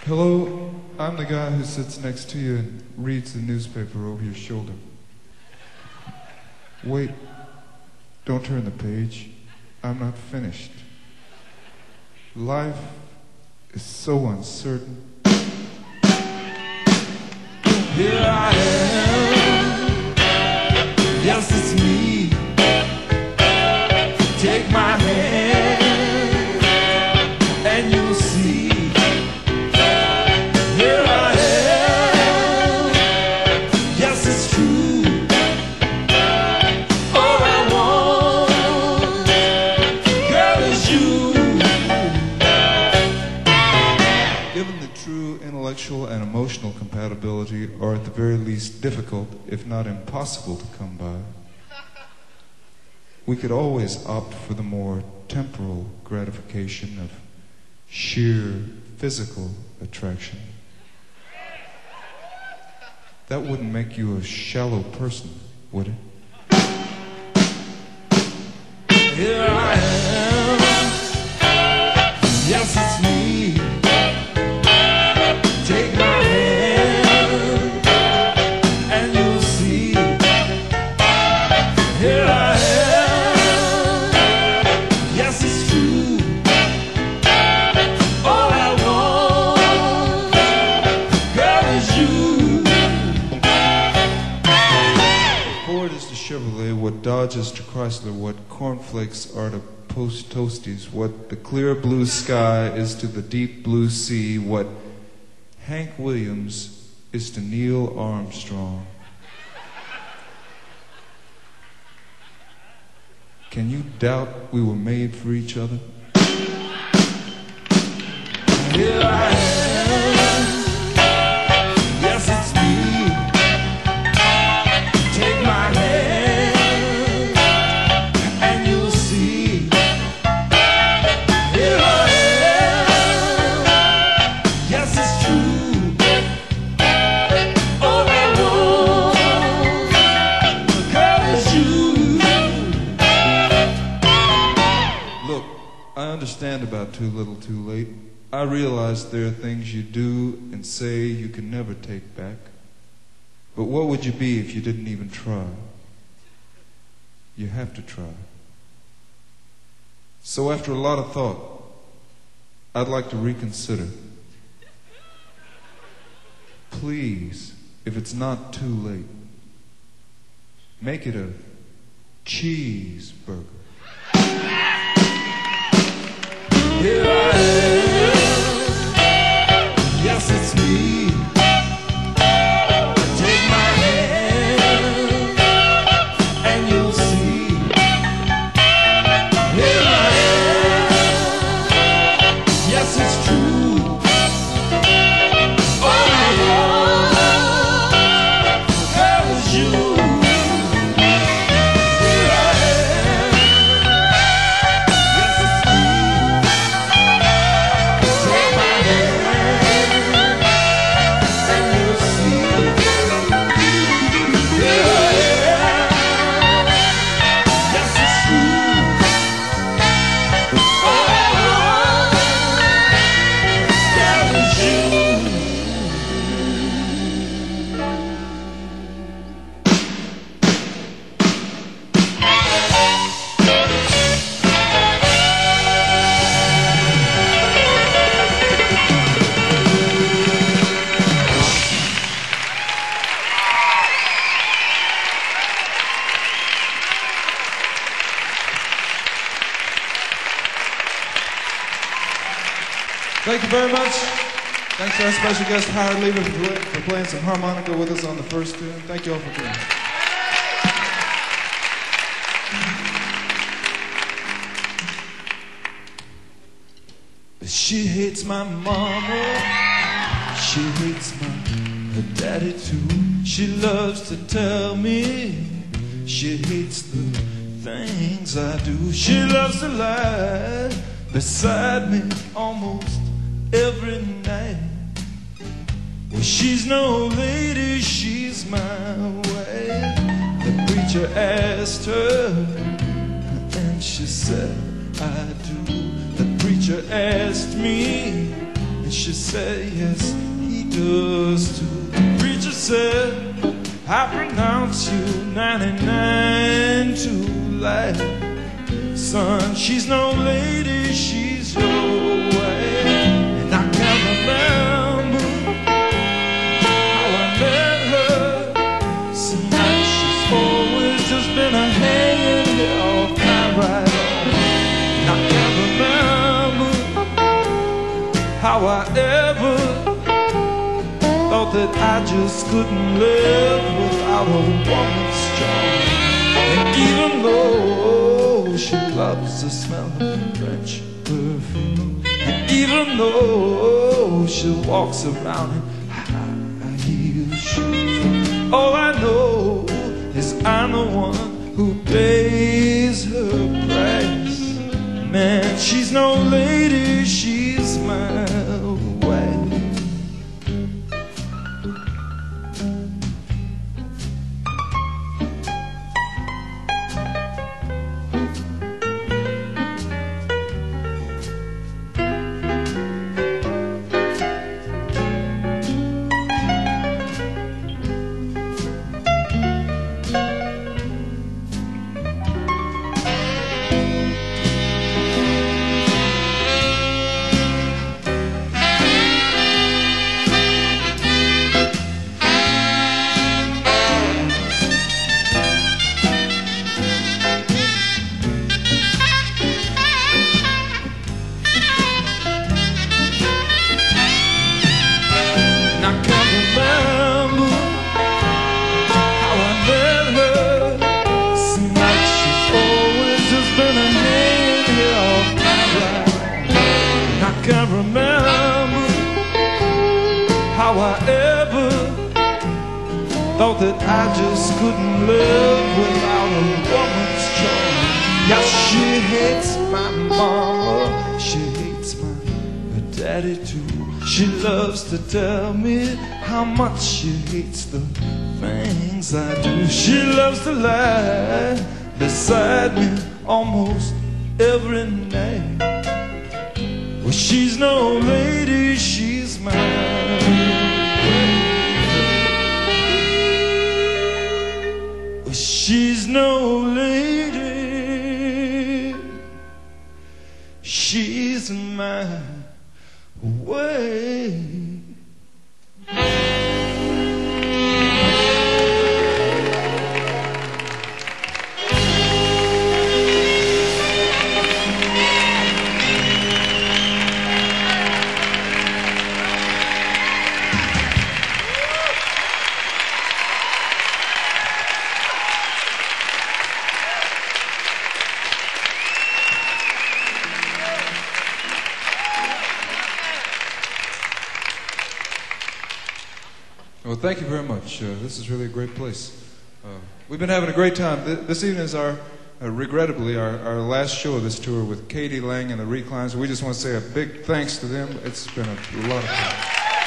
Hello, I'm the guy who sits next to you and reads the newspaper over your shoulder. Wait, don't turn the page. I'm not finished. Life is so uncertain. Here I am. Yes, it's me. Take my hand and you'll see. Here I am. Yes, it's true. All I want, girl, is you. Given the true intellectual and emotional compatibility are at the very least difficult, if not impossible, to come by, we could always opt for the more temporal gratification of sheer physical attraction. That wouldn't make you a shallow person, would it? Here I am. Yes, it's me. Take my hand and you'll see. Here I am. Yes, it's true. All I want, girl, is you. Ford is to Chevrolet what Dodge is to Chrysler, what cornflakes are to Post Toasties, what the clear blue sky is to the deep blue sea, what Hank Williams is to Neil Armstrong. Can you doubt we were made for each other? Here I am. Yes, it's me. Take my hand and you'll see. Here I am. Yes, it's true. All I want, girl, is you. Look, I understand about too little too late. I realize there are things you do and say you can never take back. But what would you be if you didn't even try? You have to try. So after a lot of thought, I'd like to reconsider. Please, if it's not too late, make it a cheeseburger. Here I am. Yes, it's me. Take my hand and you'll see. Here I am. Yes, it's true. All I want, girl, is you. Here I am. Yes, it's me. Take my hand and you'll see. Here I am. Yes, it's true. All I want, girl, is you. Thank you very much. Thanks to our special guest, Howard Lever, for playing some harmonica with us on the first tune. Thank you all for coming. She hates my mama, she hates her daddy too. She loves to tell me she hates the things I do. She loves to lie beside me almost every night. Well, she's no lady, she's my wife. The preacher asked her, and she said, I do. The preacher asked me, and she said, yes, he does too. The preacher said, I pronounce you 99 to life. Son, she's no lady, she's your wife. And I can't remember how I met her. Seems like she's always just been a hanging there all night right on. And I can't remember how I ever thought that I just couldn't live without a woman's charm. And even though she loves the smell of French perfume, and even though she walks around in high-heel shoes, all I know is I'm the one who pays her price. Man, she's no lady, she's my wife. Thought that I just couldn't live without a woman's charm. Yeah, she hates my mama, she hates my daddy too. She loves to tell me how much she hates the things I do. She loves to lie beside me almost every night. Well, she's no lady, she's mine. She's no lady, she's my way. Well, thank you very much. This is really a great place. We've been having a great time. This evening is regrettably, our last show of this tour with Katie Lang and the Reclines. We just want to say a big thanks to them. It's been a lot of fun.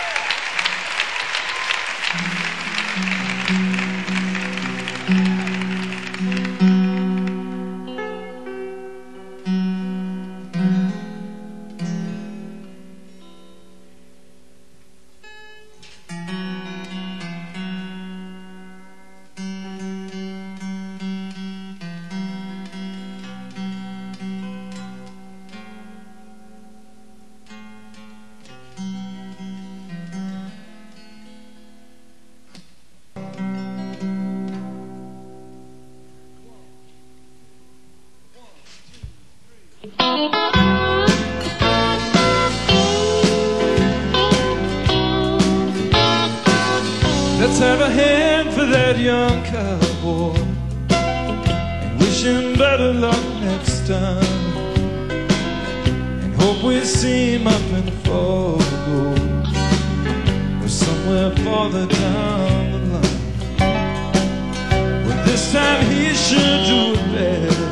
Let's have a hand for that young cowboy and wish him better luck next time, and hope we see him up in Fargo or somewhere farther down the line. But this time he should do it better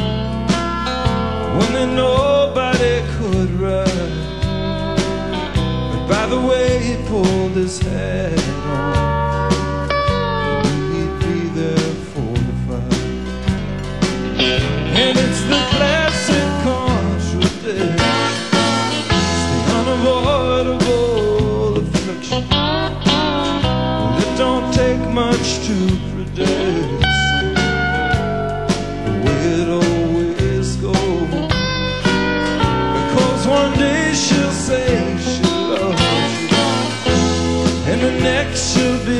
when there nobody could ride. But by the way he pulled his hat on, and it's the classic contradiction, it's the unavoidable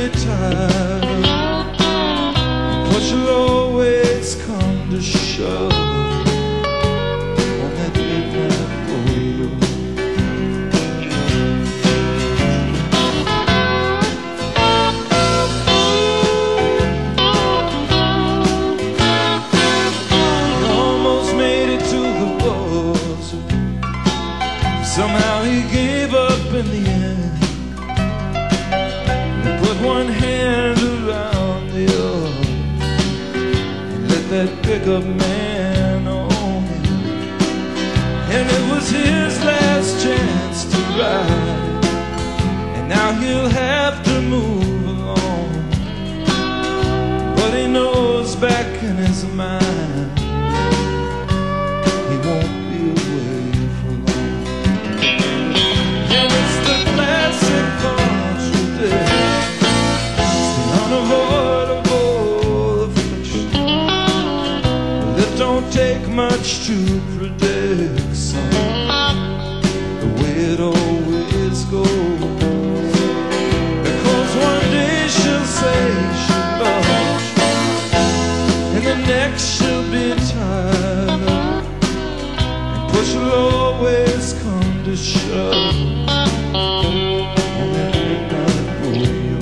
be tired, push will always come to shove on that midnight rodeo. He almost made it to the buzzer. Somehow he gave up in the end. He put one hand around the other and let that pickup man on him. And it was his last chance to ride, and now he'll have to move along. But he knows back in his mind he won't be away for long. And it's the classic partial death, it's the unavoidable affliction that don't take much to predict, son, the way it always goes. Because one day she'll say she loves you, and the next she'll be tired, and push will always come to shove on that midnight rodeo.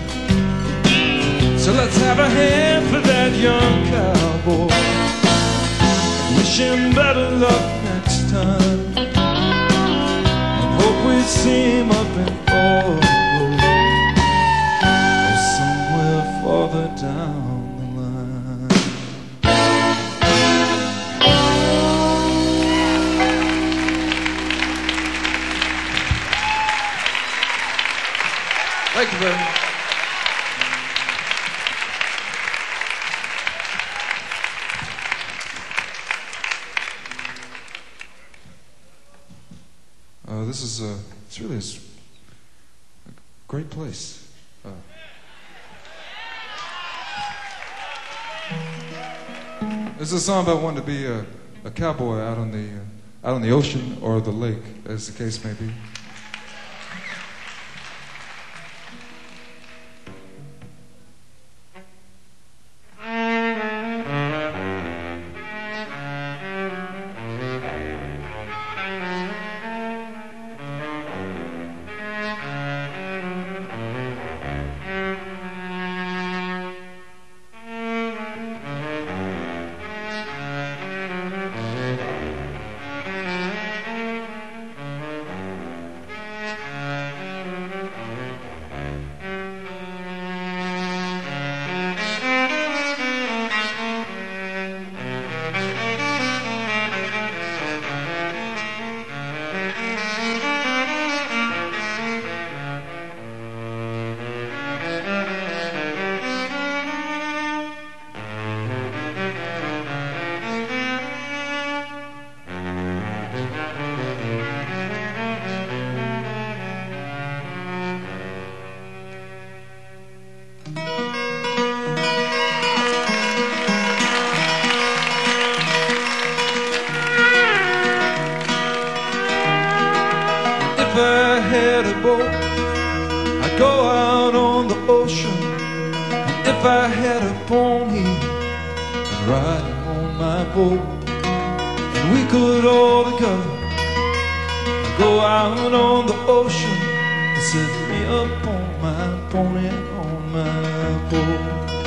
So let's have a hand for that young cowboy, wish him better luck next time, and hope we see him up in Orlando or somewhere farther down the line. Thank you very much. This is it's really a great place. This is a song about wanting to be a cowboy out on the ocean or the lake, as the case may be. If I had a boat, I'd go out on the ocean. If I had a pony, I'd ride on my boat. And we could all together go out on the ocean and set me up on my pony, on my boat.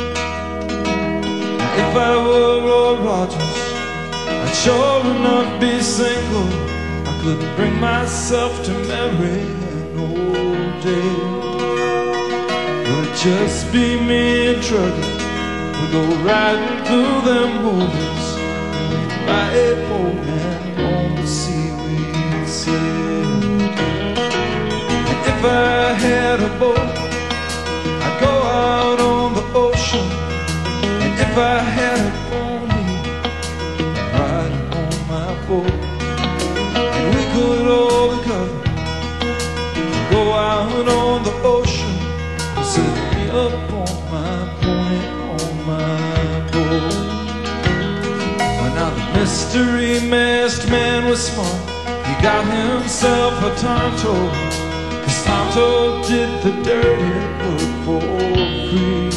If I were Roy Rogers, I'd sure enough be single. I couldn't bring myself to marry an old dame. It would just be me and Truckee. We'd go riding through them movies, and we'd buy a boat and on the sea we'd sail. And if I had a boat, I'd go out on the ocean. And if I had a pony, I'd ride on my boat. And we could all together go out on the ocean and set me up on my pony, on my boat. Well, now the mystery masked man was smart. He got himself a Tonto, 'cause Tonto did the dirty work for free.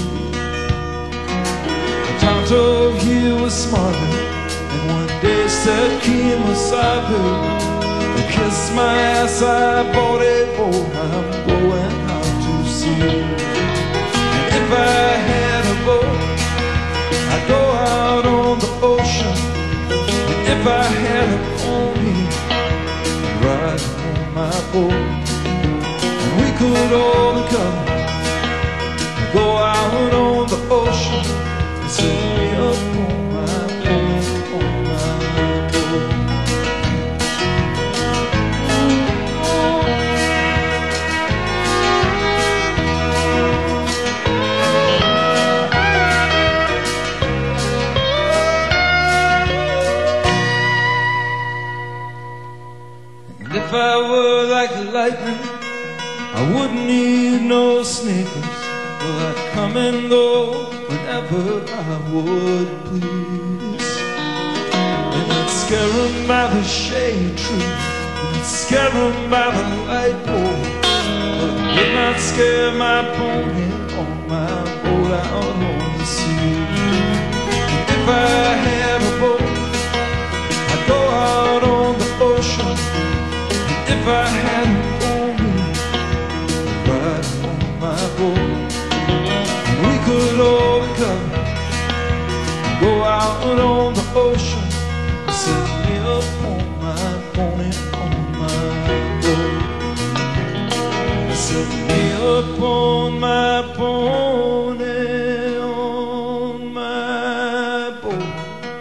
Tonto, he was smarter, and one day said, Kemosabe, kiss my ass, I bought a boat, I'm going out to sea. And if I had a boat, I'd go out on the ocean. And if I had a pony, I'd ride on my boat. And we could all together go out on the ocean and set me up on my boat, on my boat. If I were like lightning, I wouldn't need no sneakers. Well, I'd come and go whenever I would please. And I'd scare 'em by the shade tree, and I'd scare 'em by the light pole, but I would not scare my pony on my boat out on the sea. And if I had a boat, I'd go out on the ocean. If I had a pony, I'd ride on my boat. And we could all come, go out on the ocean, and set me up on my pony, on my boat. Set me up on my pony, on my boat.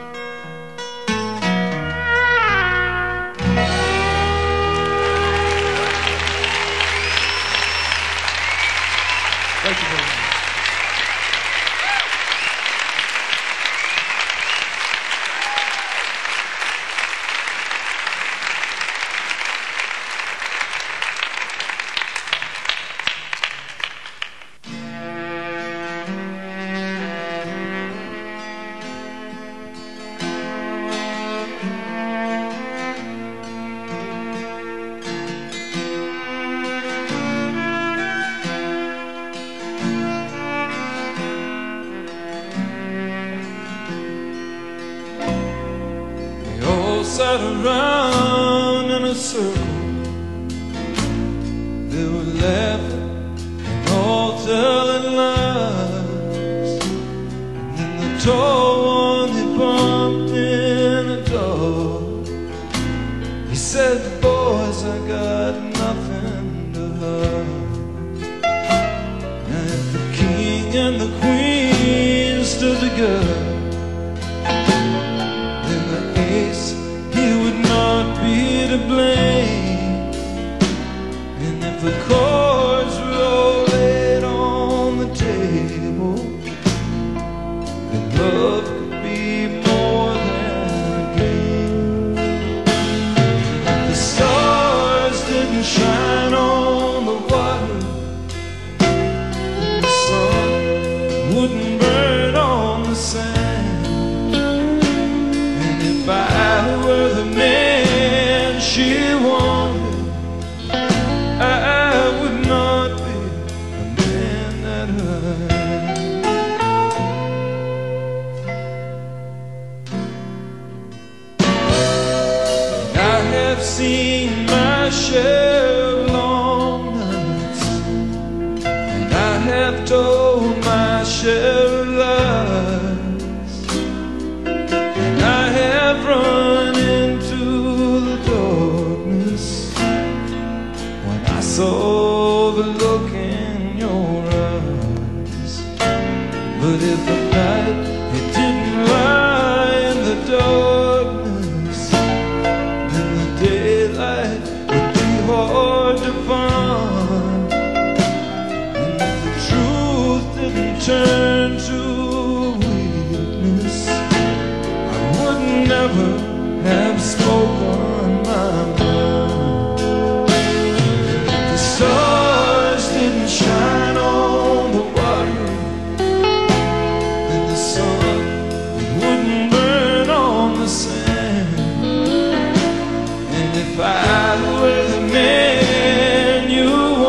Thank you very much. Sat around in a circle. They were laughing and all telling lies. And then the tall one, he bumped in the door. He said, boys, I got nothing to hide. And if the king and the queen stood together, then the ace, he would not be to blame. And if the cards were all laid on the table, then love could be more than a game. And if the stars didn't shine on the water, then the sun wouldn't burn on the sand. And if I were the man she wanted, I would not be the man that I am. I have seen my share of long nights, and I have told my share of lies, and I have run into the darkness when I saw the look in your eyes. But if the night, it didn't lie in the darkness, then the daylight would be hard to find. And if the truth didn't turn to weakness, I would never have spoken my mind. If the stars didn't shine on the water, then the sun wouldn't burn on the sand. And if I were the man you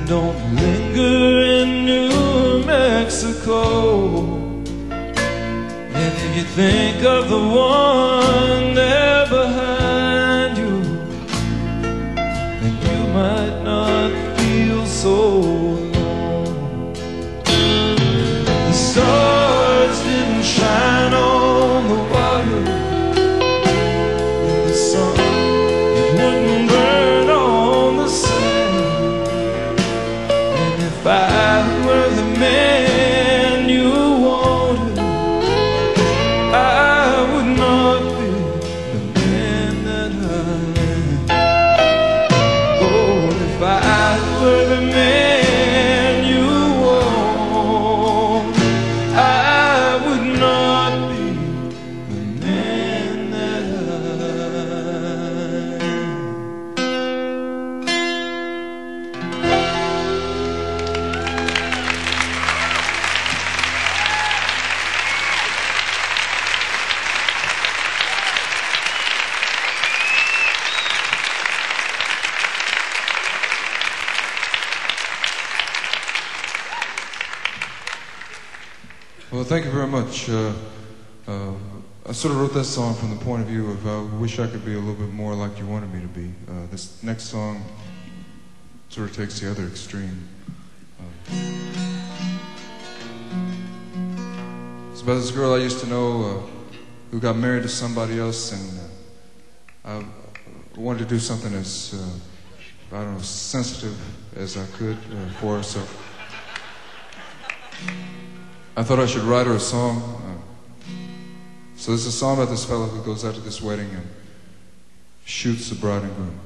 don't linger in New Mexico. And if you think of the one there behind you, then you might not feel so alone. The stars didn't shine on the water, and the sun, it wouldn't burn on the sand. And if I were the man you wanted, I would not be the man that I am. Oh, if I were the man you want, I would not be the man that I am. Well, thank you very much. I sort of wrote that song from the point of view of I wish I could be a little bit more like you wanted me to be. This next song sort of takes the other extreme. It's about this girl I used to know who got married to somebody else, and I wanted to do something as, I don't know, sensitive as I could for her, so I thought I should write her a song. So this is a song about this fellow who goes out to this wedding and shoots the bride and groom.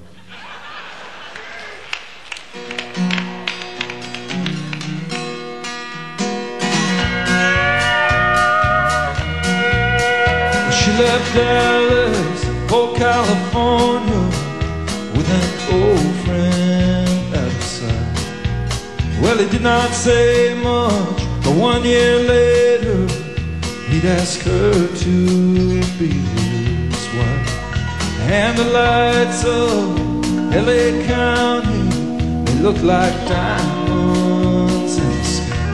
She left Dallas for California with an old friend at her side. Well, he did not say much, but 1 year later he'd ask her to be his wife. And the lights of LA County, they look like diamonds in the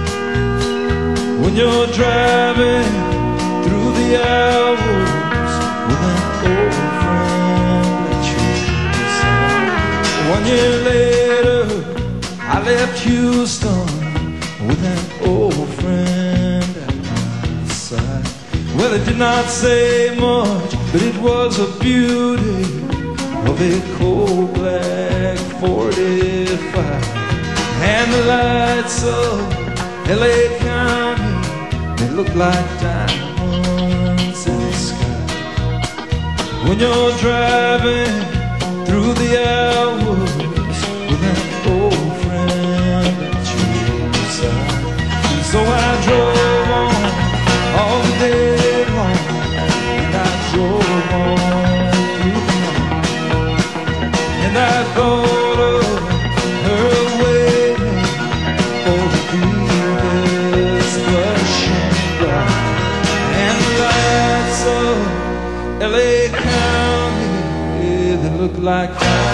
sky. When you're driving through the hours with an old friend at your side. 1 year later I left Houston with an old friend at my side. Well, it did not say much, but it was a beauty of a cold black 45. And the lights of LA County, they look like diamonds in the sky. When you're driving through the hours with an old friend at your side. So I drove on all the day long, and I drove on through the night, and I thought of her waiting for the deepest blushing bright. And the lights of LA County, they look like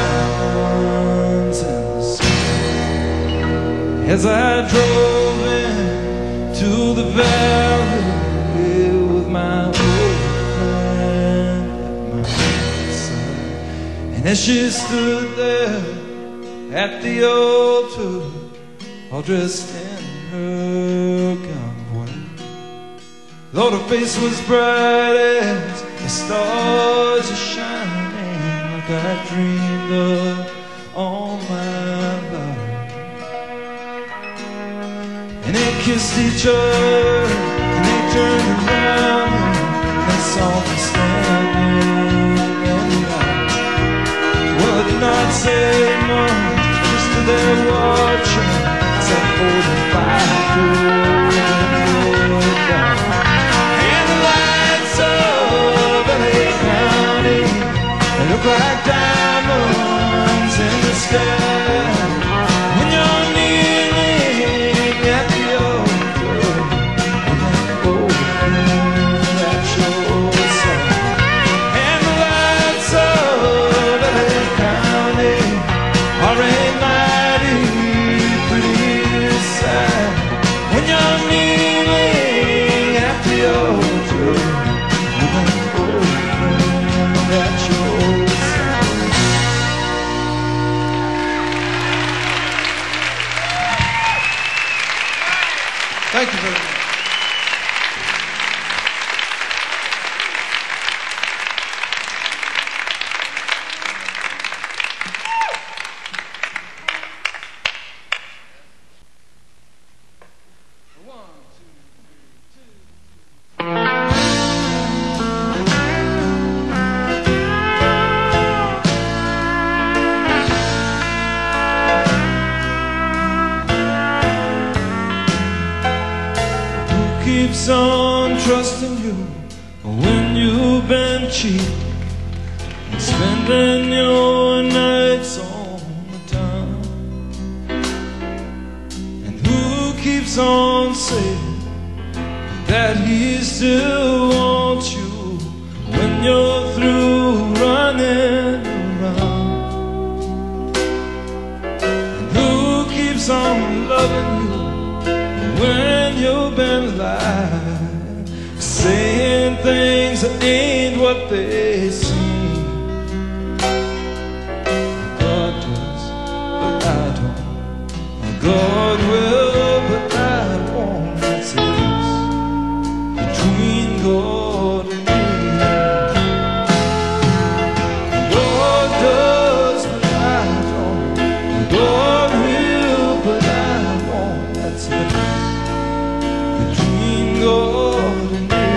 diamonds in the sky. As I drove to the valley with my old friend at my side. And as she stood there at the altar, all dressed in her gown of white, Lord, her face was bright as the stars are shining, like I dreamed of all my life. And they kissed each other, and they turned around, and they saw me standing in the aisle. Well, I did not say much, just stood there watching, as I 45 drove down. And the lights of LA County, they look like diamonds in the sky. When you're kneeling at the altar with an old friend at your side, and the lights of LA County are a mighty Thank you very much. Keeps on trusting you when you've been cheap and spending your nights on the town. And who keeps on saying that he still wants you when you're through running around? And who keeps on loving you when you've been lying, saying things that ain't what they seem? God does, but I don't. God will, but I won't. It's between God and me. God does, but I don't. God will, but I won't. That's it. God and me.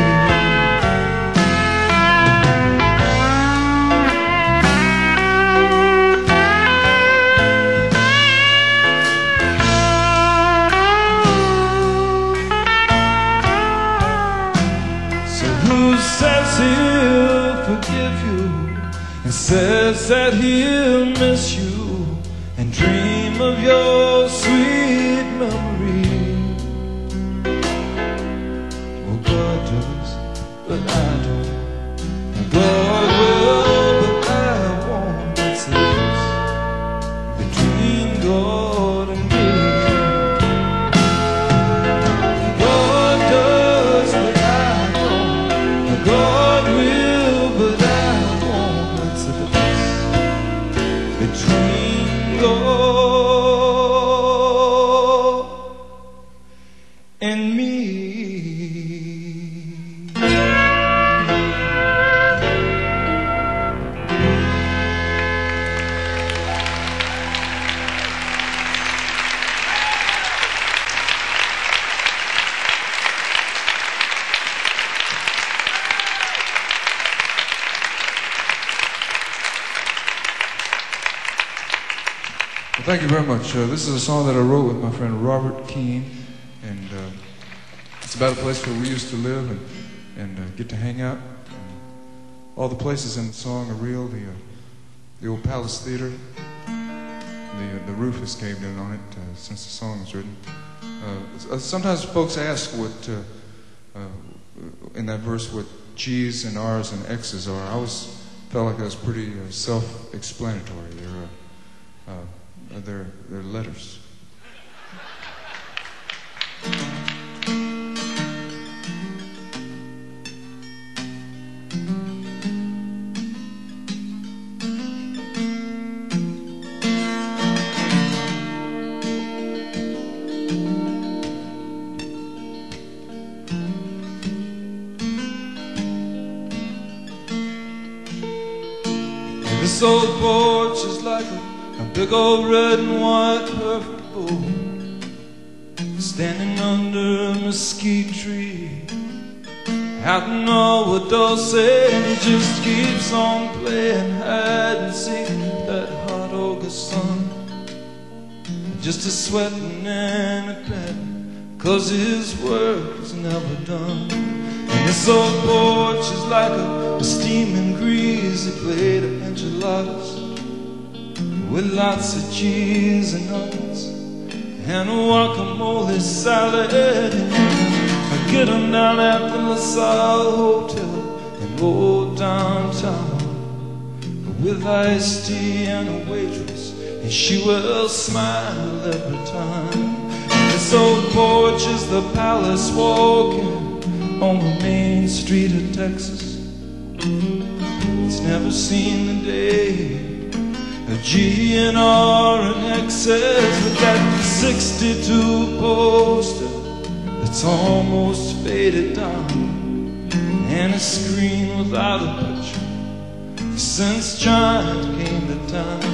So who says he'll forgive you and says that he'll miss you and dream of your sweet memory? God does, but I don't. God will, but I won't. It's this between God and me. God does, but I don't. God will, but I won't. It's this between God and me. Well, thank you very much. This is a song that I wrote with my friend Robert Keane, and it's about a place where we used to live and get to hang out. And all the places in the song are real. The old Palace Theater, the roof has caved in on it since the song was written. Sometimes folks ask what in that verse what G's and R's and X's are. I always felt like that was pretty self-explanatory. They're letters. This old porch is like a big old red and white perfect bowl standing under a mesquite tree. Out in Old Dulce just keeps on playing hide and seek that hot August sun. Just a sweating and a crying 'cause his work is never done. And this old porch is like a steaming greasy plate of enchiladas with lots of cheese and onions and a guacamole salad. I get them down at the LaSalle Hotel in old downtown with iced tea and a waitress, and she will smile every time. And this old porch is the palace walking on the main street of Texas. It's never seen the day a G and R and XS with that 62 poster that's almost faded down, and a screen without a picture since John came to town.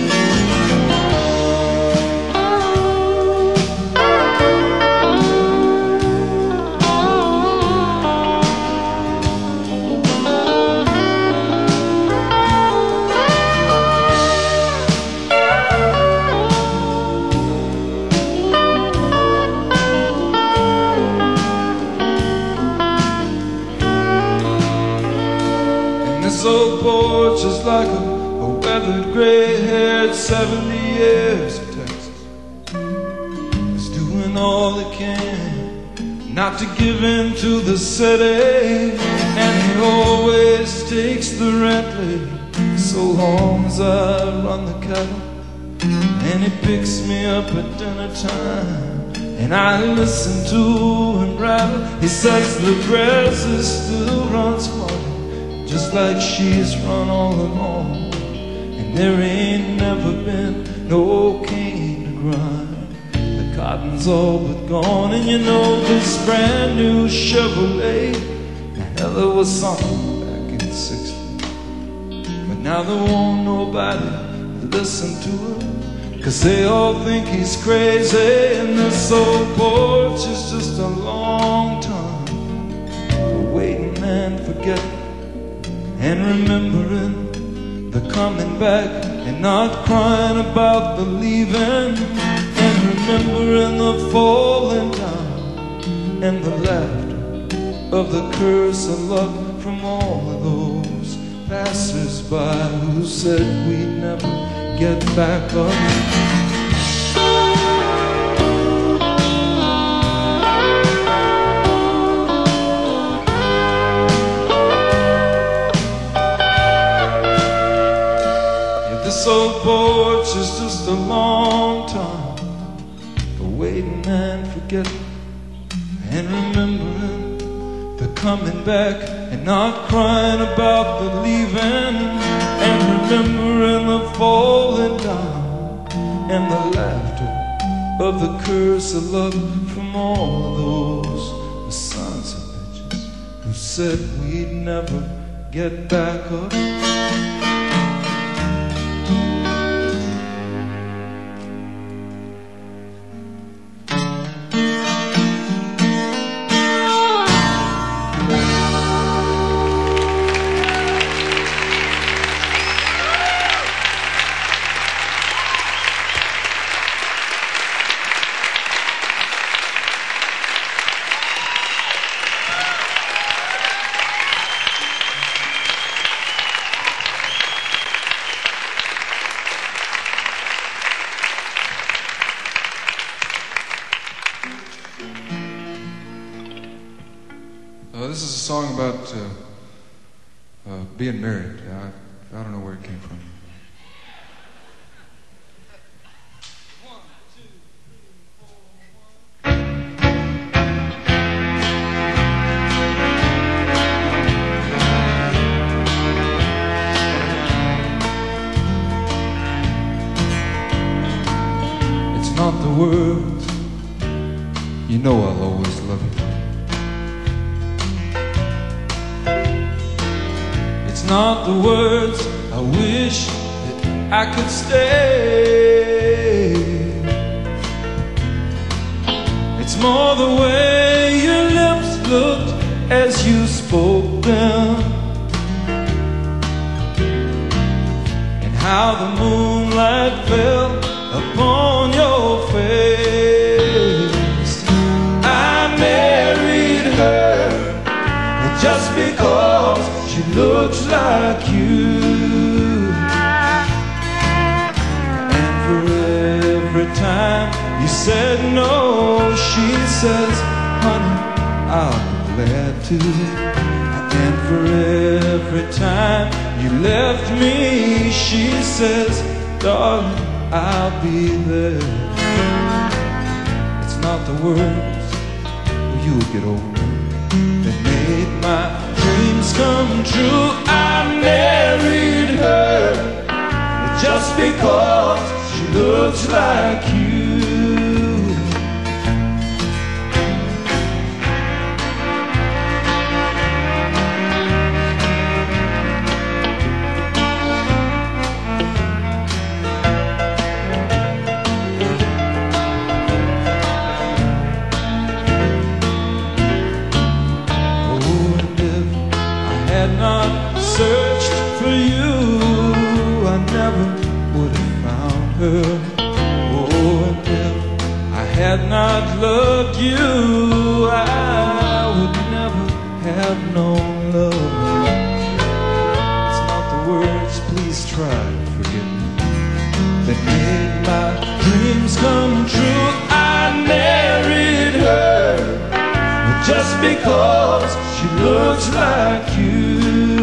This old porch is like a weathered, gray-haired 70 years of Texas. It's doing all it can not to give in to the city, and he always takes the rent lady so long as I run the cattle. And he picks me up at dinner time, and I listen to him rattle. He says the grass is still runs smart, just like she's run all along, and there ain't never been no cane to grind. The cotton's all but gone, and you know this brand new Chevrolet, hell, it was something back in the 60s. But now there won't nobody listen to him, 'cause they all think he's crazy, and this old porch is just a long time for waiting and forgetting, and remembering the coming back, and not crying about the leaving, and remembering the falling down, and the laughter of the curse of luck from all of those passers-by who said we'd never get back up. This old porch is just a long time for waiting and forgetting, and remembering the coming back, and not crying about the leaving, and remembering the falling down, and the laughter of the curse of love from all of those sons of bitches who said we'd never get back up. This is a song about being married. I don't know where it came from. It's not the words, you know I'll always love you. It's not the words, I wish that I could stay. It's more the way your lips looked as you spoke them, and how the moonlight fell upon your face. I married her just because she looks like you, and for every time you said no, she says, honey, I'll be glad to. And for every time you left me, she says, darling, I'll be there. It's not the words, you'll get over, that made my dreams come true. I married her just because she looks like you. had not loved you, I would never have known love. It's not the words, please try to forget me, that made my dreams come true. I married her just because she looks like you.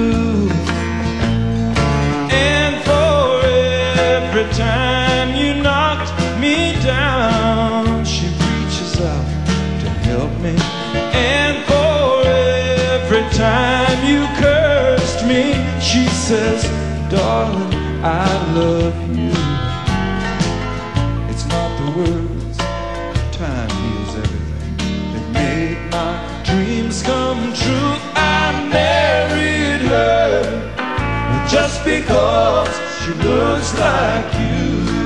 And for every time you knocked me down, she reaches out to help me. And for every time you cursed me, she says, darling, I love you. It's not the words, time heals everything, that made my dreams come true. I married her just because she looks like you.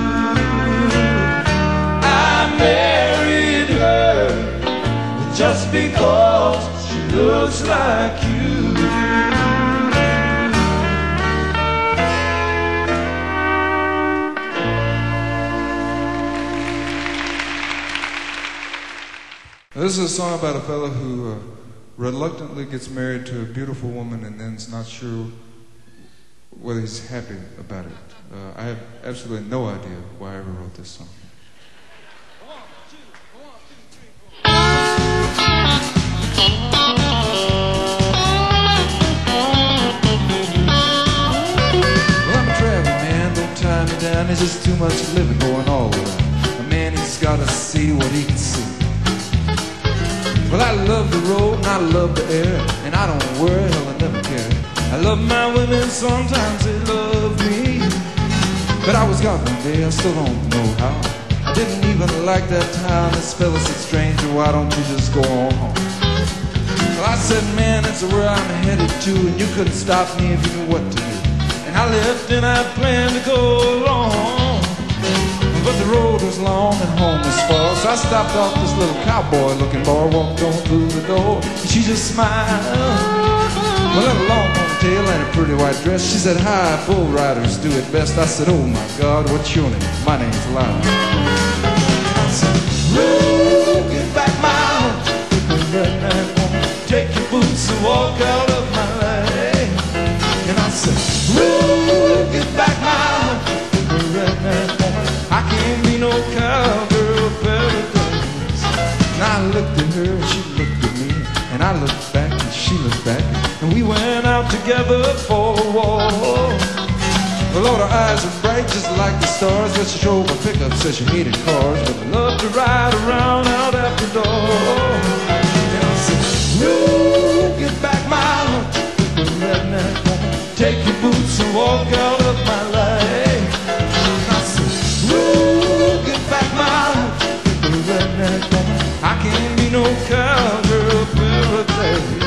I married her just because she looks like you. This is a song about a fellow who reluctantly gets married to a beautiful woman and then's not sure whether he's happy about it. I have absolutely no idea why I ever wrote this song. Well, I'm a traveling man, don't tie me down. There's just too much living going all around. A man, he's got to see what he can see. Well, I love the road and I love the air, and I don't worry, hell, I never care. I love my women, sometimes they love me, but I was gone one day, I still don't know how. I didn't even like that town. This fella said, stranger, why don't you just go on home? Well, I said, man, that's where I'm headed to, and you couldn't stop me if you knew what to do. And I left and I planned to go along, but the road was long and home was far. So I stopped off this little cowboy-looking bar, walked on through the door, and she just smiled. Well, had a long ponytail and a pretty white dress. She said, hi, bull riders do it best. I said, oh my God, what's your name? My name's Lyle. I said, whoa, get back my redneck woman, take your boots and walk out of my life. And I said, whoa, get back my redneck woman, I can't be no cowgirl paradise. And I looked at her and she looked at me, and I looked back and she looked back, and we went out together for a walk. Well, Lord, her eyes were bright just like the stars. Well, she drove a pickup, said she hated cars, but loved to ride around out after dark. And I said, whoa, get back my redneck woman, take your boots and walk out of my life. And I said, whoa, get back my redneck woman, I can't be no cowgirl paradise.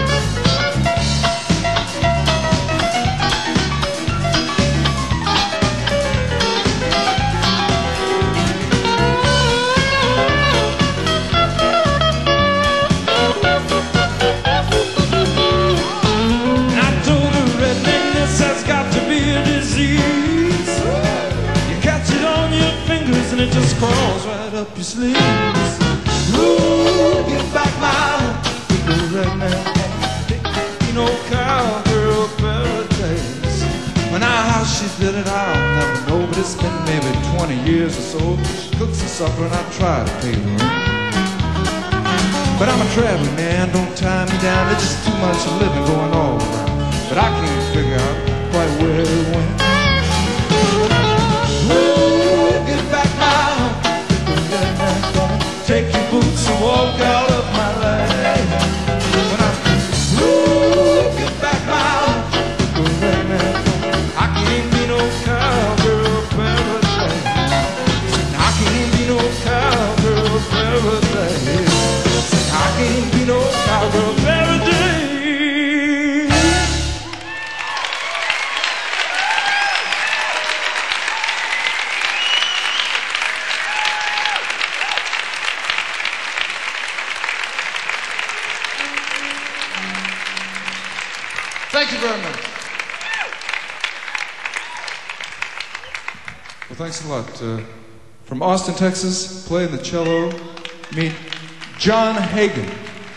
And it just crawls right up your sleeves. Ooh, get back my redneck, you know, cowgirl paradise. Well, now how she did it, I'll never know, but it's been maybe 20 years or so. She cooks the supper and I try to pay the rent. But I'm a traveling man, don't tie me down. There's just too much living going all around, but I can't figure out quite where it went. Take your boots and walk out of my life. When I get back my redneck, I can't be no cowgirl paradise. I can't be no cowgirl paradise. I can't be no cowgirl paradise. Thank you very much. Well, thanks a lot. From Austin, Texas, playing the cello, Meet John Hagen.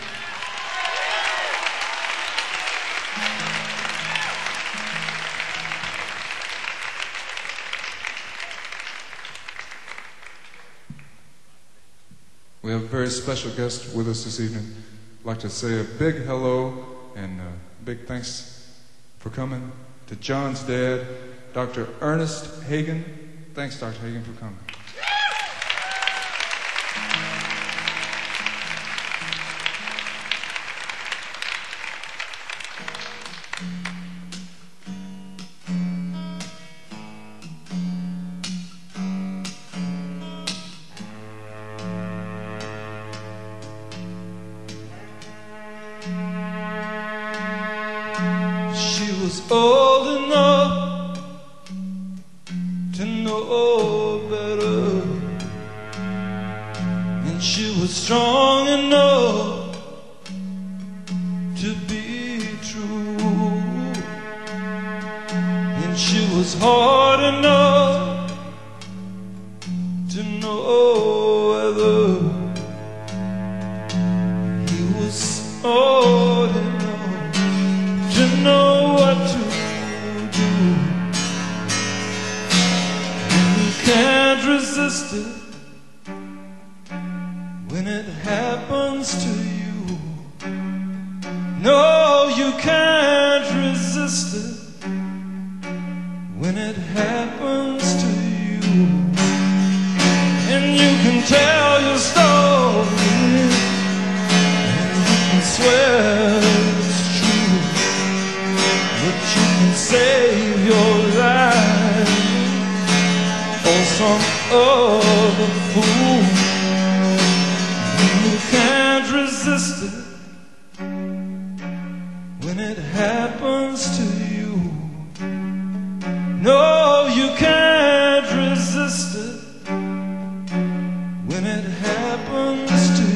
We have a very special guest with us this evening. I'd like to say a big hello and a big thanks for coming to John's dad, Dr. Ernest Hagen. Thanks, Dr. Hagen, for coming. Old enough to know better, and she was strong enough to be true, and she was hard enough to know whether he was old enough to know what to can't resist it when it happens to you. No, you can't resist it when it happens to you. And you can tell your story and you can swear it's true, but you can save your life or some other fool. You can't resist it when it happens to you. No, you can't resist it when it happens to you.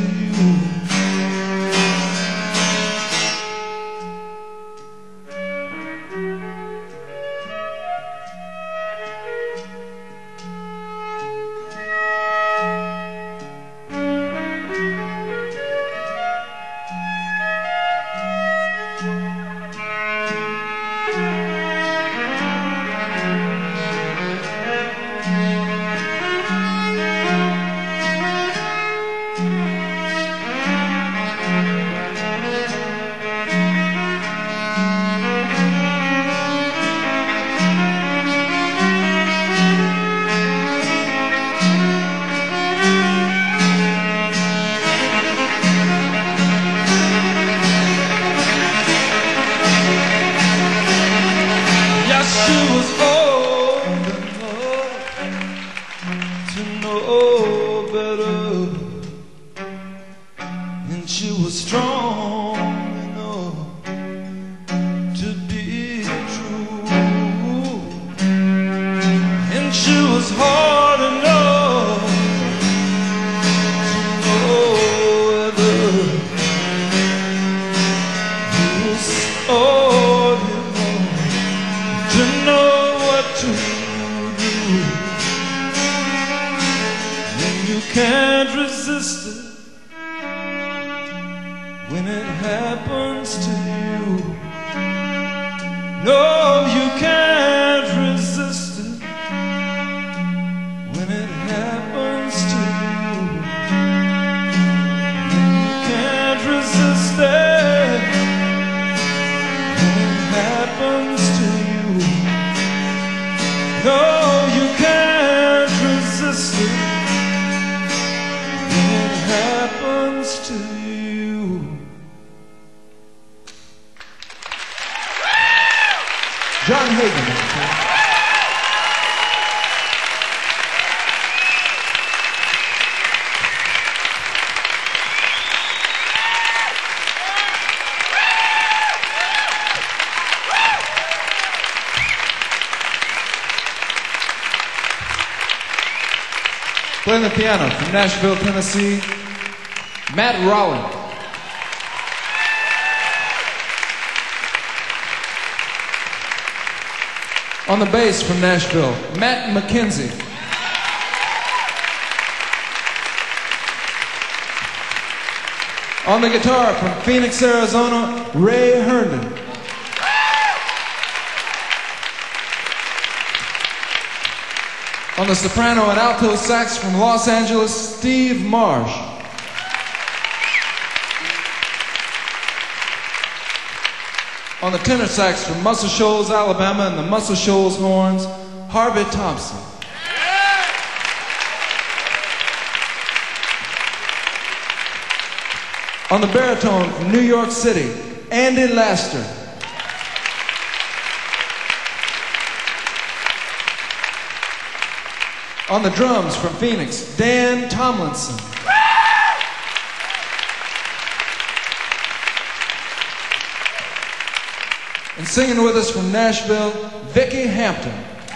She was old enough to know better, and she was strong enough to be true, and she was hard enough to know whether he was old enough to know what to do. And you can't resist it when it happens to you. No, you can't resist it when it happens to you. And you can't resist it when it happens to you. No, you can't resist it when it happens to you. John Hagen. Playing the piano from Nashville, Tennessee, Matt Rowland. On the bass from Nashville, Matt McKenzie. On the guitar from Phoenix, Arizona, Ray Herndon. On the soprano and alto sax from Los Angeles, Steve Marsh. On the tenor sax from Muscle Shoals, Alabama, and the Muscle Shoals horns, Harvey Thompson. On the baritone from New York City, Andy Laster. On the drums from Phoenix, Dan Tomlinson. And singing with us from Nashville, Vicki Hampton.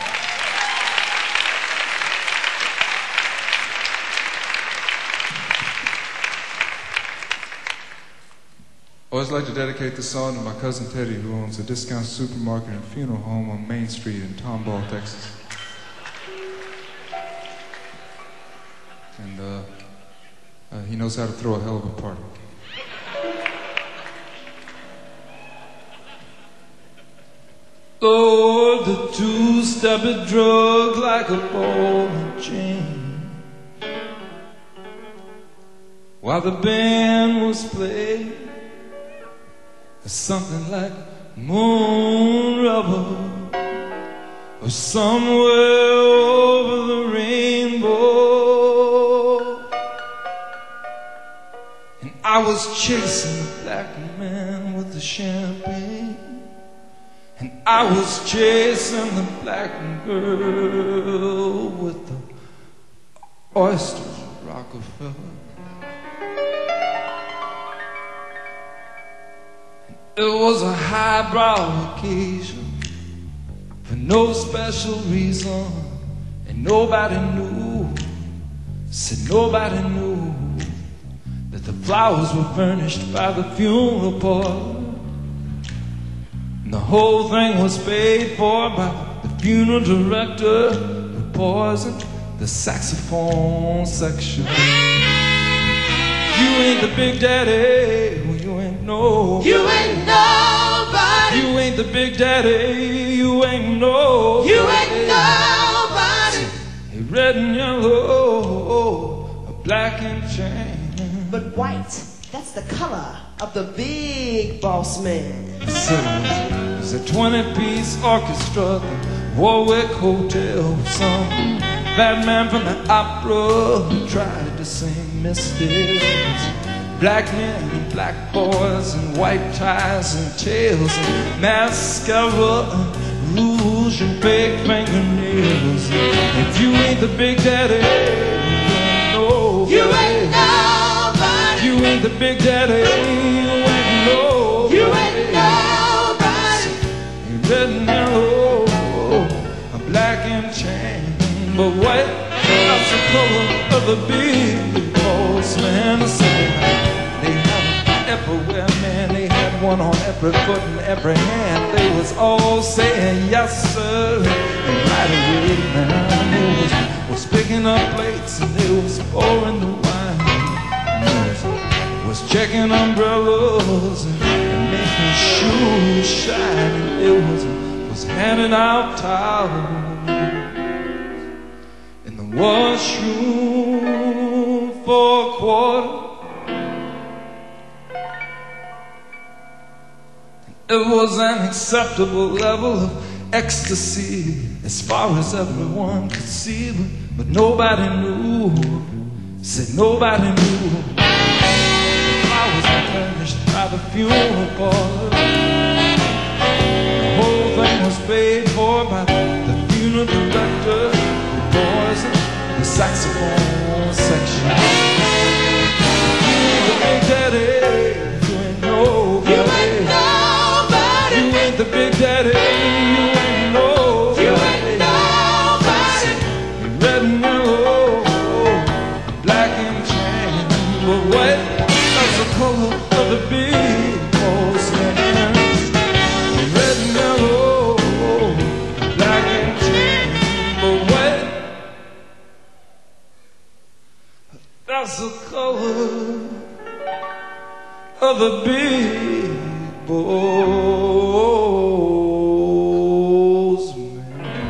I always like to dedicate this song to my cousin Teddy, who owns a discount supermarket and funeral home on Main Street in Tomball, Texas. And he knows how to throw a hell of a party. Lord, the two-step it drug like a ball and chain, while the band was playing something like Moon Rubber, or Somewhere Over the Rainbow. And I was chasing the black man with the champagne, and I was chasing the black girl with the oysters of Rockefeller. It was a highbrow occasion for no special reason, and nobody knew, said nobody knew, that the flowers were furnished by the funeral parlor, and the whole thing was paid for by the funeral director who poisoned the saxophone section. You ain't the big daddy, you ain't no. You ain't nobody. You ain't the big daddy, you ain't no. You ain't nobody. Hey, red and yellow, a black and tan. But white, that's the color of the big boss man. It was a 20-piece orchestra, the Warwick Hotel, with some fat man from the opera who tried to sing mysteries. Black men and black boys and white ties and tails and mascara and rouge and fake fingernails. If you ain't the big daddy, you ain't no. You ain't nobody. You ain't the big daddy, you ain't no. You ain't nobody. You're red and yellow, a black and tan, but white, that's the color of the big boss man. They had everywhere, man. They had one on every foot and every hand. They was all saying yes, sir, and right away, man. They was picking up plates and they was pouring the wine. And was checking umbrellas and making shoes shine. And it was handing out towels in the washroom for a quarter. It was an acceptable level of ecstasy as far as everyone could see, but nobody knew, said nobody knew. The flowers were furnished by the funeral parlor. The whole thing was paid for by the funeral director who poisoned the saxophone section. You ain't the big daddy, you ain't nobody. You ain't nobody. You ain't the big daddy, you ain't nobody. You ain't nobody. You're red and yellow, black and tan, but white, that's the color of the big boss man. You're red and yellow, black and tan, but white, that's the color of the big boss man.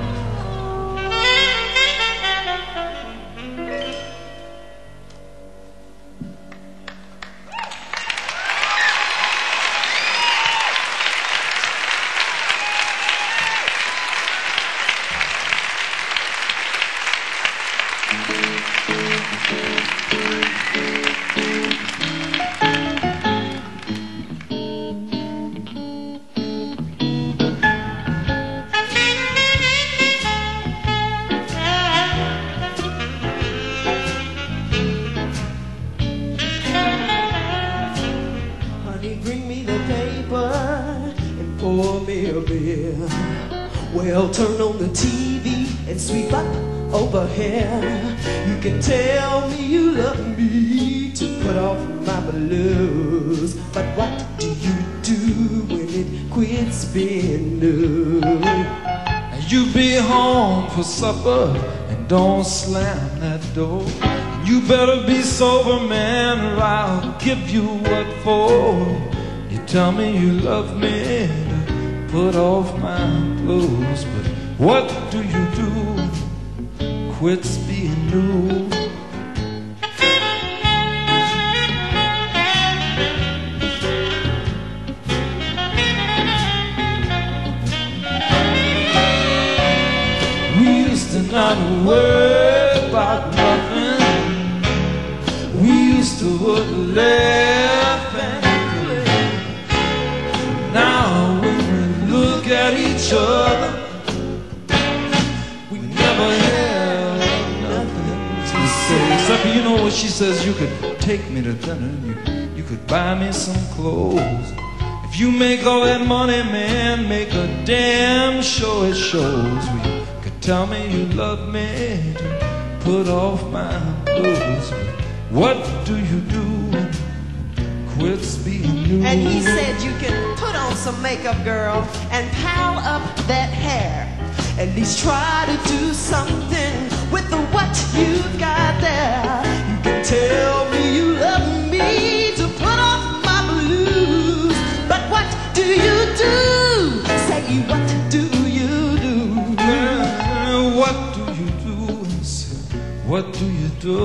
Honey, bring me the paper and pour me a beer. Well, turn on the TV and sweep up over here. You can tell me you love me to put off my blues, but what do you do when it quits being new? You be home for supper and don't slam that door. You better be sober, man, or I'll give you what for. You tell me you love me to put off my blues, but what do you do? Quits being new. We used to not worry about nothing. We used to laugh and play. Now when we look at each other, we never have nothing to say. Except you know what she says, you could take me to dinner, you could buy me some clothes. If you make all that money, man, make a damn show it shows. You could tell me you love me to put off my blues. What do you do? Quits being new. And he said you can put on some makeup, girl, and pile up that hair. At least try to do something with the what you've got there. You can tell me you love me to put off my blues, but what do you do? Say, what do you do? Well, what do you do? What do you do?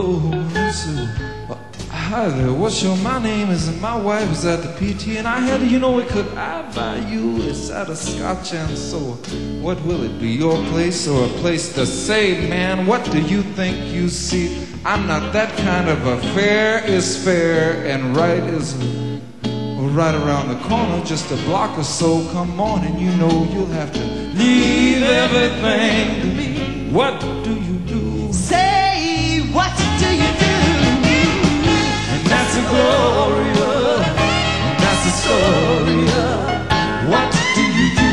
Hi there, what's your, my name is, and my wife is at the PT, and I had, you know, could I buy you a set of scotch and soda? What will it be, your place or a place to say, man, what do you think you see? I'm not that kind of a fair is fair, and right is right around the corner, just a block or so, come on, and you know you'll have to leave everything to me. What do you do? Say, what do you do? That's a Gloria, that's a story. What do you do?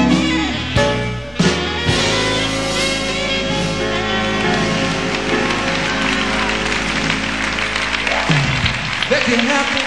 That can happen.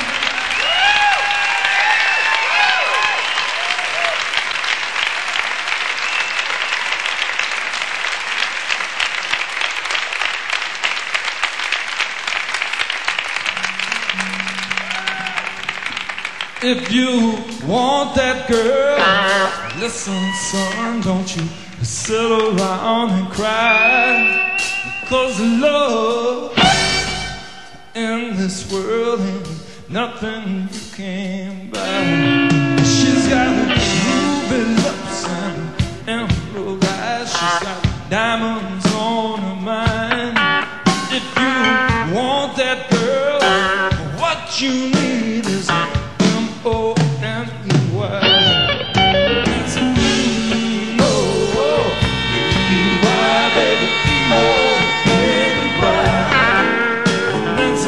If you want that girl, listen, son, don't you sit around and cry. 'Cause love in this world ain't nothing you can buy. She's got ruby lips and emerald eyes. She's got diamonds on her mind. If you want that girl, what you need is M-O-N-E-Y. That's M-O-N-E-Y, baby. M-O-N-E-Y. That's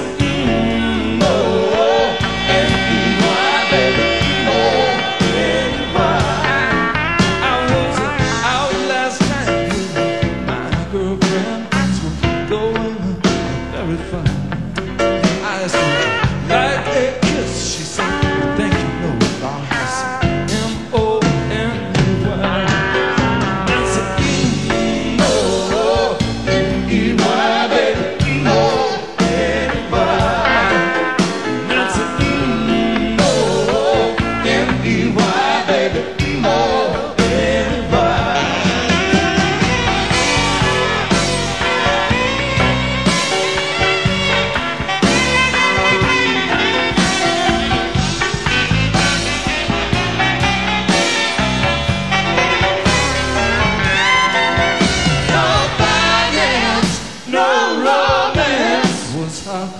M-O-N-E-Y, baby. M-O-N-E-Y. I was out last night with my girlfriend. We were going very far. I asked her, like a kiss, she said, thank you, no, loss. M-O-N-E-Y. That's M-O-N-E-Y, baby. M-O-N-E-Y. That's M-O-N-E-Y.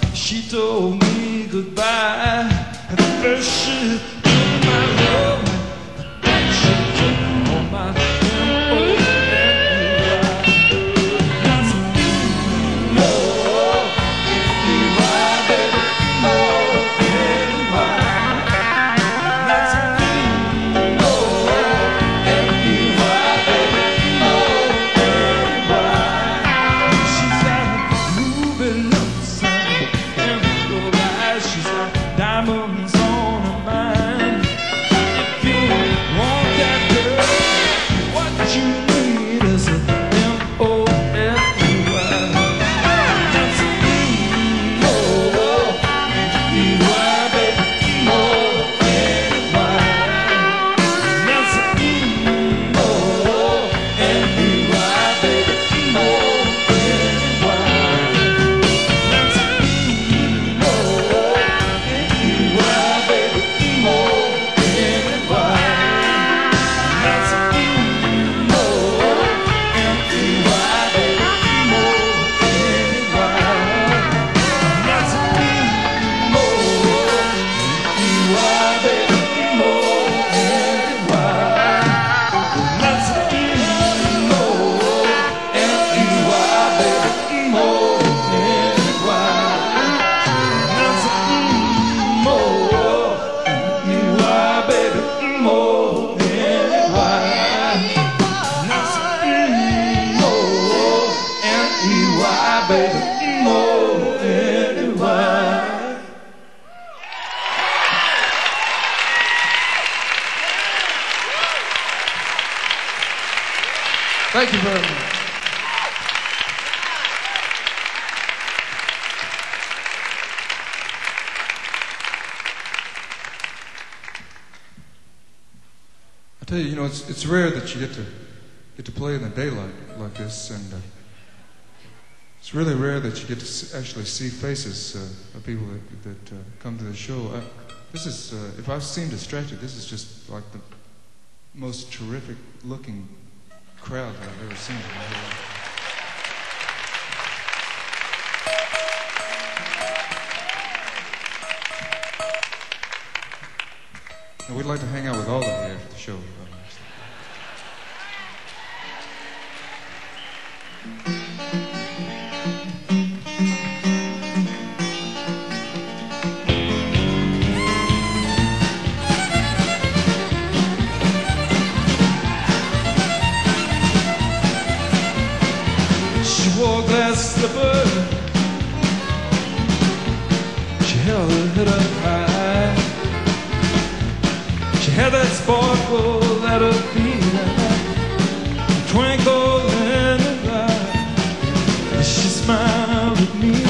she told me goodbye. At first she took my love, then she took all my tempo. Thank you very much. I tell you, it's rare that you get to play in the daylight like this, and it's really rare that you get to actually see faces of people that come to the show. This is, if I seem distracted, this is just like the most terrific looking crowd that I've ever seen in my whole life. And we'd like to hang out with all of you after the show. She wore glass slippers, she held her head up high. She had that sparkle that her feet had, twinkle in her eye. She smiled at me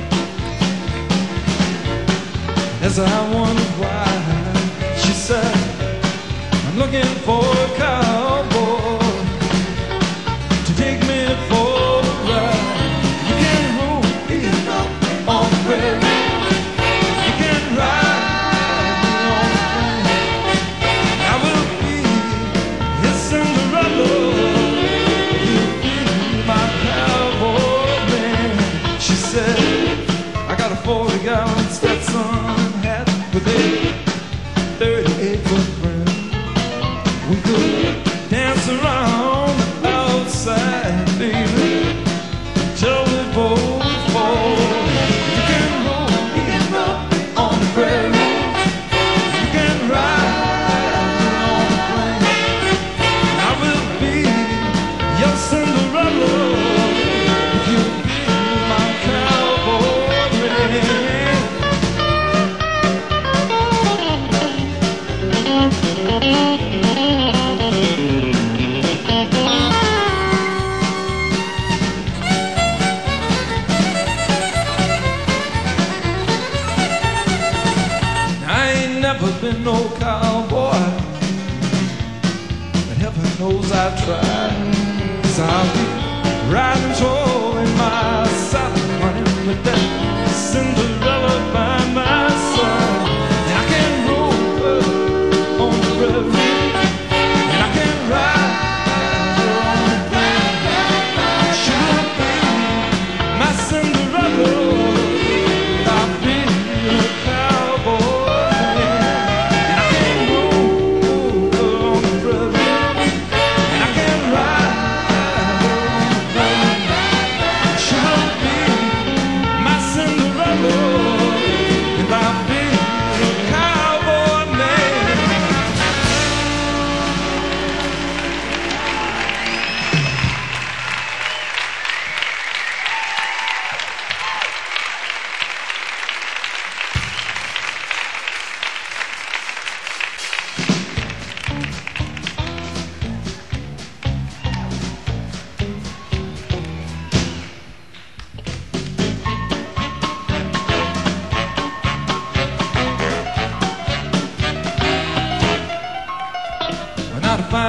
as I wondered why. She said, I'm looking for a cowboy to take me for a ride. You can roll me on the prairie, you can ride me on the plain. I will be his Cinderella, you'll be my cowboy man. She said, I got a 40-gallon Stetson hat with a 38-foot brim. We could dance around the outside, baby, till we both fall. You can roll on the prairie, you can ride on the plain. I will be your Cinderella, if you'll be my cowboy man. I ain't never been no cowboy, but heaven knows I tried. 'Cause I'll be riding tall in my saddle, running with that Cinderella by my side. And I can roll her on the prairie, and I can ride her on the plain. She'll be my Cinderella,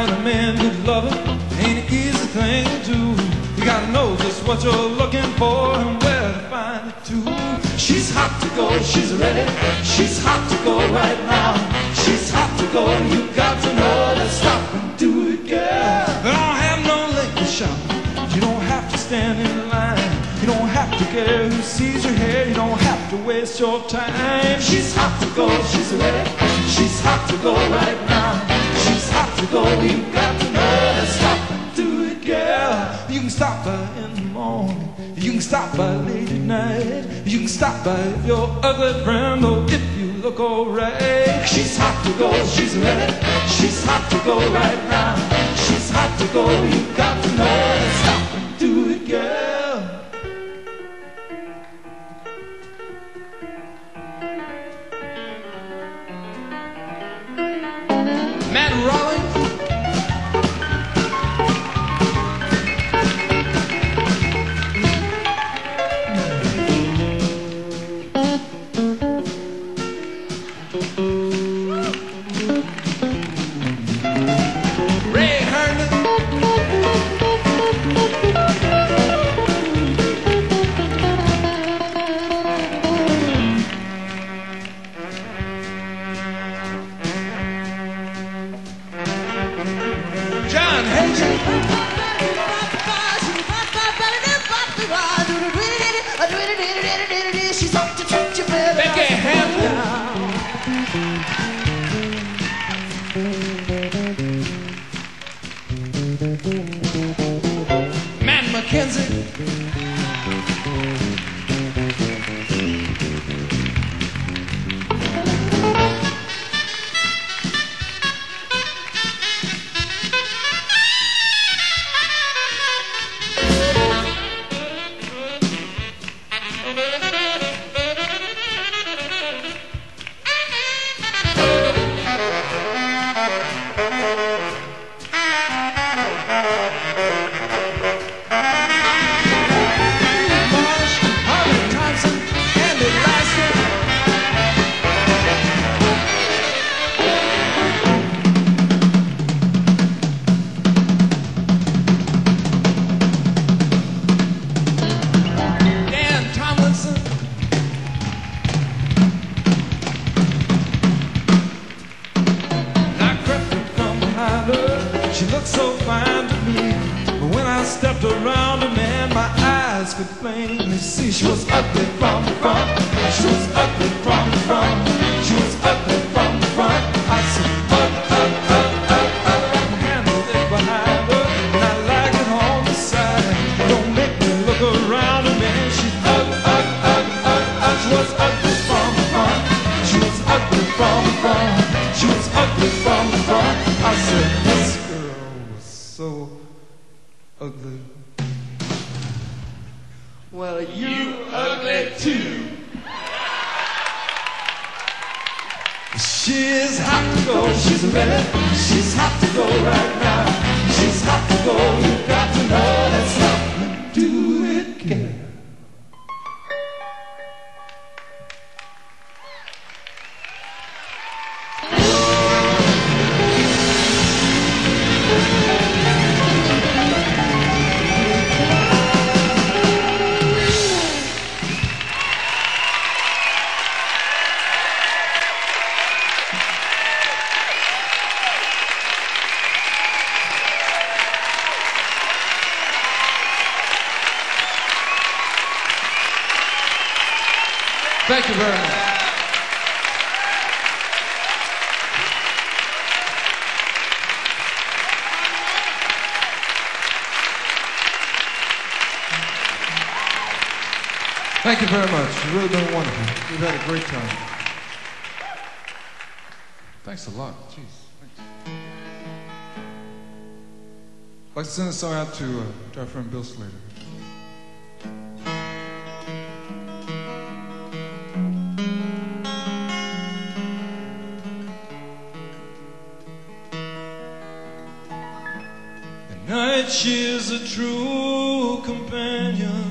find a man who'd love it ain't an easy thing to do. You gotta know just what you're looking for and where to find it too. She's hot to go, she's ready. She's hot to go right now. She's hot to go, and you got to know to stop and do it, girl. I don't have no liquor shop. You don't have to stand in line. You don't have to care who sees your hair. You don't have to waste your time. She's hot to go, she's ready. She's hot to go right now. She's hot to go, you got to know to stop and do it, girl. You can stop by in the morning. You can stop by late at night. You can stop by if you're ugly friend or if you look alright. She's hot to go, she's ready. She's hot to go right now. She's hot to go, you got to know to stop and do it, girl. Matt Rollins. Ray Herndon. John Hazen. Becky Hampton. Matt McKenzie. Marsh, Harlan Thompson, Andy Lasker. Dan Tomlinson. I crept up from behind her. She looked so fine to me. But when I stepped around her, man, my eyes could plainly see she was ugly from the front. She was ugly from the front. She was ugly from the front. I said, my hand was it behind her, and I like it on the side. Don't make me look around her, man. She's she was ugly from the front. She was ugly from the front. She was ugly from the front. I said, this girl was so ugly. Well, you ugly too. She's hot to go, she's ready. She's hot to go right now. She's hot to go, you got to know that stop and do it, girl. Thank you very much. Thank you very much. You've really been wonderful. We've had a great time. Thanks a lot. Jeez. Thanks. I'd like to send this song out to our friend Bill Slater. At night she's a true companion.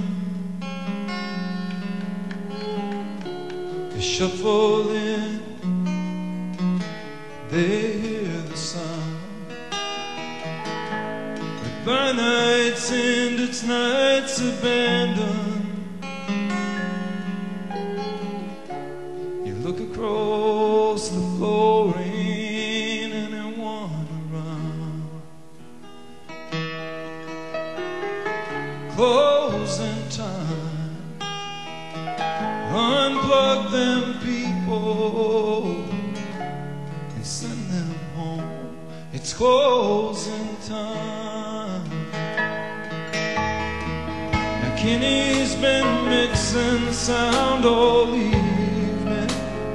They shuffle in, they hear the sound. by nights and its nights abandoned. You look across the flooring and you wanna run. Closing time, unplug them people and send them home. It's closing time. Now Kenny's been mixing sound all evening.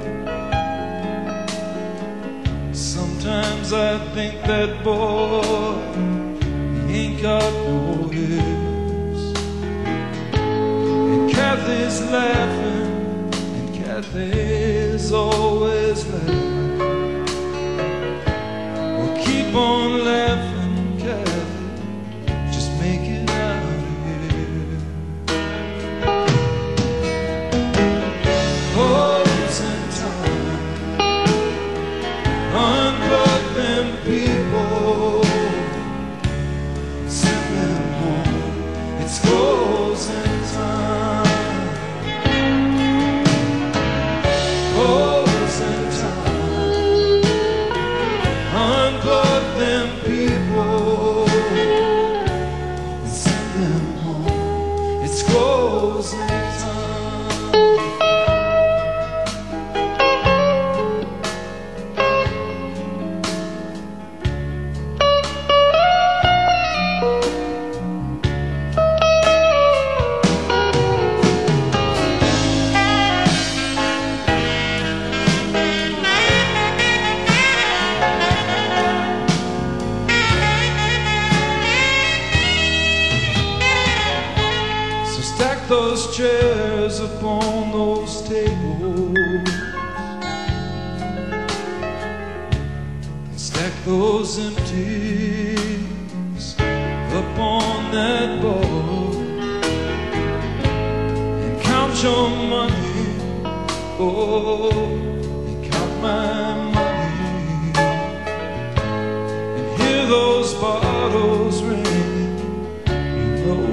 Sometimes I think that boy, he ain't got no ears. And Kathy's laughing, and Kathy's always laughing. Keep on laughing, Kathy, just make it out of here. Closing time, unplug them people, send them home. It's closing time. Closing time, unplug them people and send them home. It's closing time. Stack those chairs upon those tables and stack those empties upon that board and count your money, oh, and count my money and hear those bottles ring. You know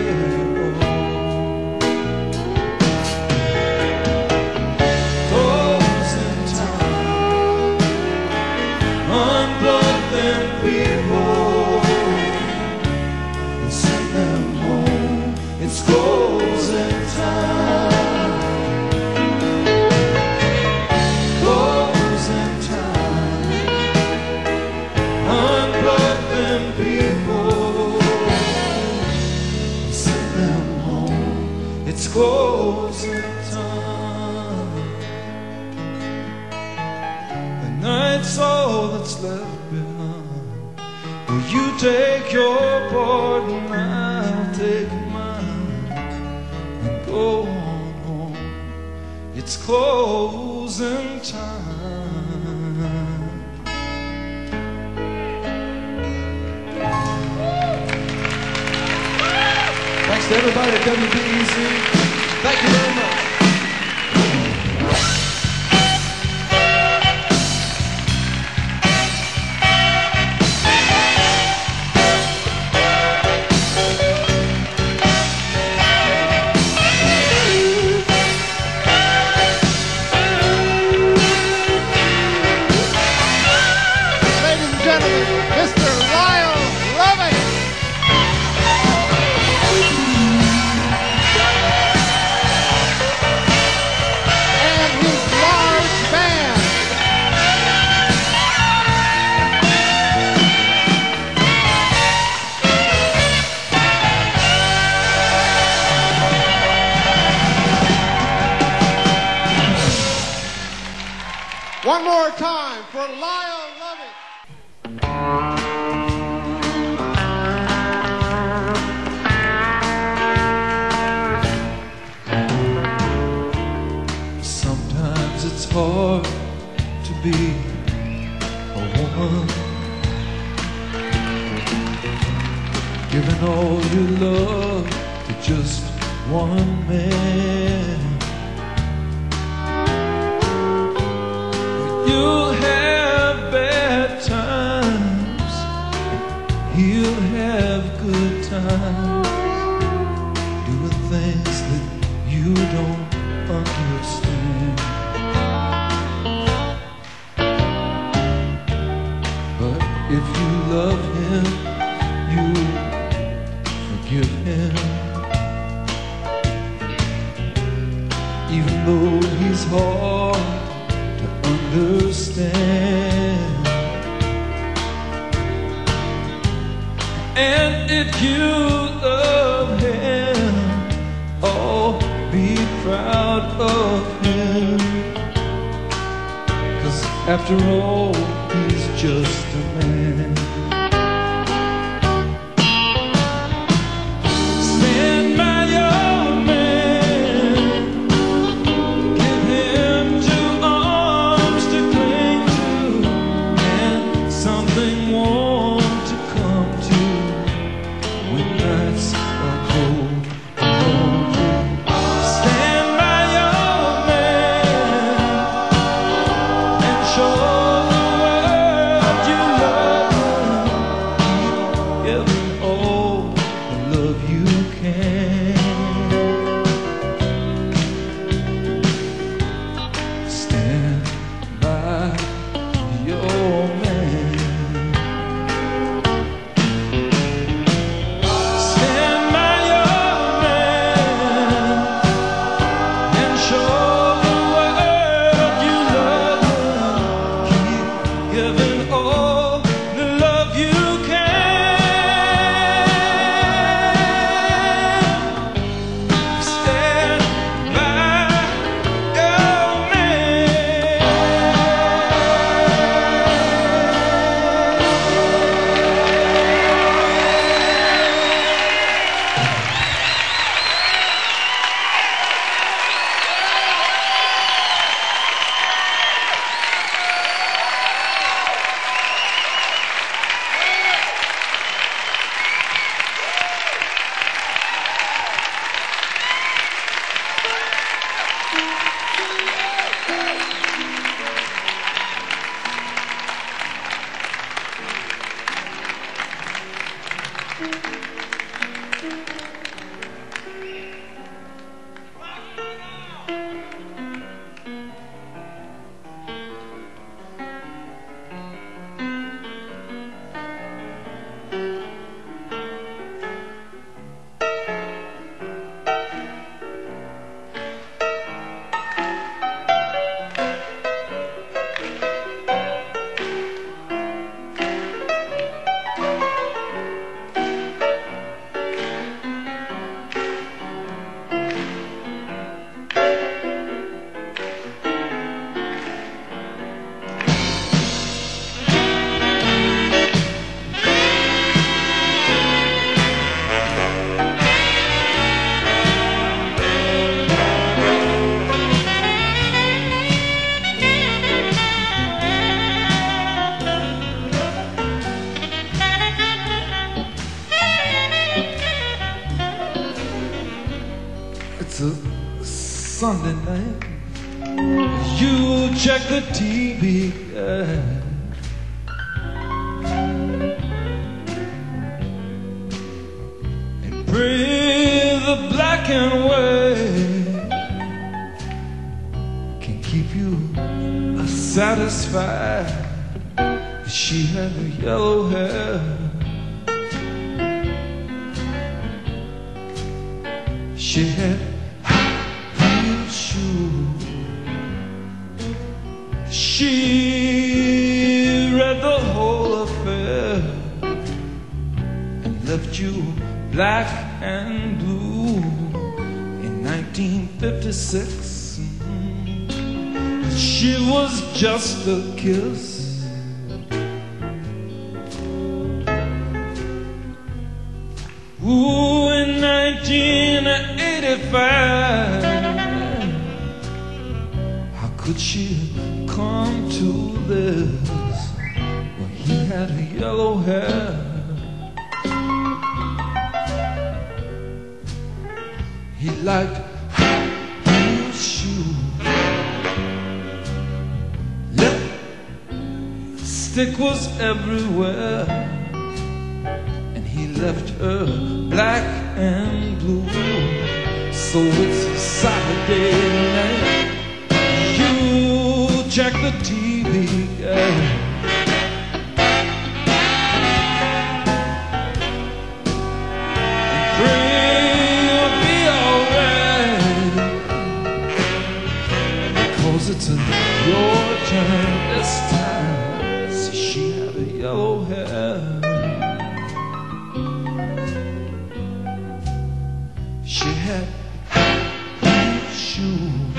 unplug them people and send them home. It's closing time. Closing time. Unplug them people and send them home. It's closing time. The night's all that's left behind. Will you take your part and I'll take mine and go on home? It's closing time. Thanks to everybody at WBEZ. Thank you very much. Mr. Lyle Lovett. And his large band. One more time for Lyle Lovett. Sometimes it's hard to be a woman, giving all your love to just one man. You'll have bad times, he'll have have good times doing things that you don't understand. But if you love him, you forgive him, even though he's hard to understand. And if you love him, oh, be proud of him, 'cause after all, he's just a man. Stand by your man, give him 2 arms to cling to, and something warm to come to when nights are cold and lonely. Stand by your man and show the world you love him. Keep giving all the love you can. Stand by your man. Stand by your man and show the world you love him. Keep giving all the love you can. Stand by your man. It's a Sunday night. You check the TV ad and pray the black and white can keep you satisfied. She had her yellow hair, she had high-heel shoes. She read the whole affair and left you black and blue in 1956. She was just a kiss. Ooh, in 1985, how could she come to this? Well, he had her yellow hair. He liked high-heel shoes. Lipstick was everywhere, and he left her black and blue. So it's a Saturday night. You check the TV, girl. It's your turn this time. See, she had a yellow hair. She had blue shoes.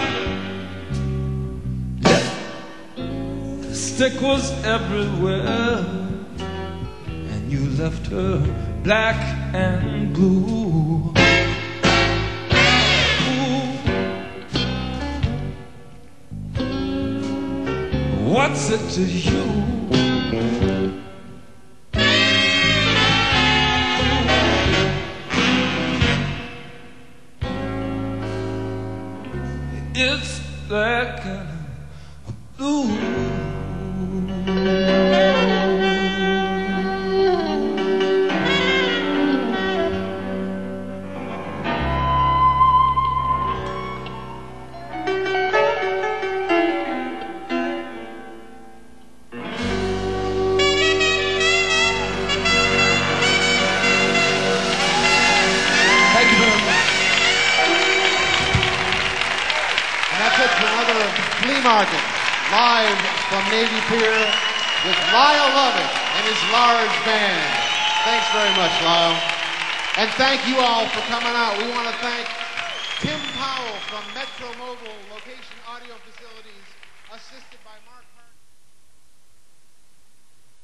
The stick was everywhere, and you left her black and blue. What's it to you? It's that kind of blue. Market, live from Navy Pier with Lyle Lovett and his large band. Thanks very much, Lyle. And thank you all for coming out. We want to thank Tim Powell from Metro Mobile Location Audio Facilities, assisted by Mark Hart.